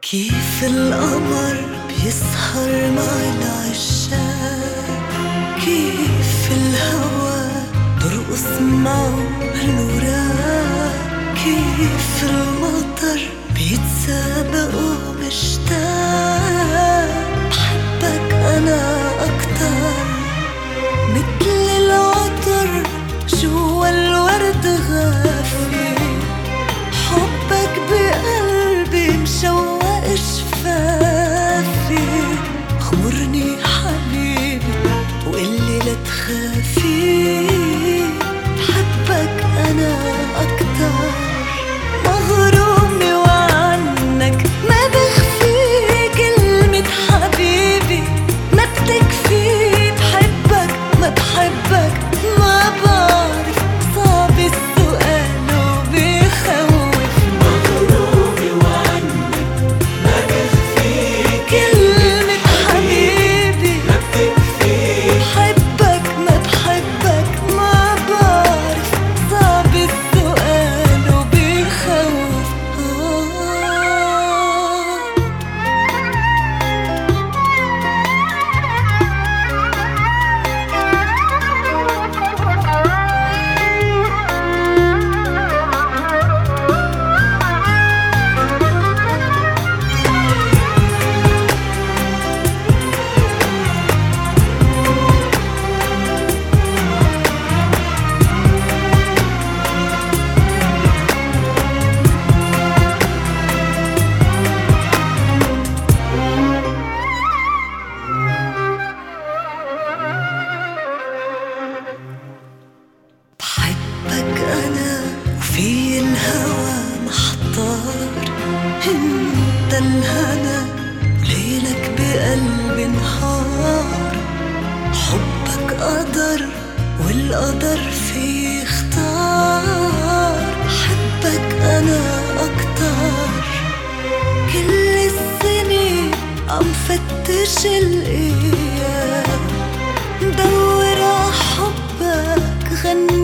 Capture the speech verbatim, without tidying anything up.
كيف القمر بيسهر مع العشاق، كيف الهوى برقص معه هالوراق، كيف المطر بيتسابق ومشتاق. بحبك أنا أكتر مثل العطر جوا الورد غافي، حبك بقلبي مشوق شفافي. خمرني حبيبي وقلي لا تخافي، بحبك أنا أكتر. مغرومة وعنك ما بخفي كلمة حبيبي، ما بتكفي. بحبك ما بحبك ما بعرف، صعب السؤال وبيخوف. مغرومة وعنك ما بخفي كلمة حبيبي ما بتكفي. بحبك ما بحبك ما بعرف، صعب السؤال وبيخوف. بحبك أنا وفي الهوى محتار، انت الهنا وليلك بقلبي نهار. حبك قدر والقدر فيه اختار، بحبك أنا أكتر. كل السنين عم فتش الأيام، دور ع حبك غني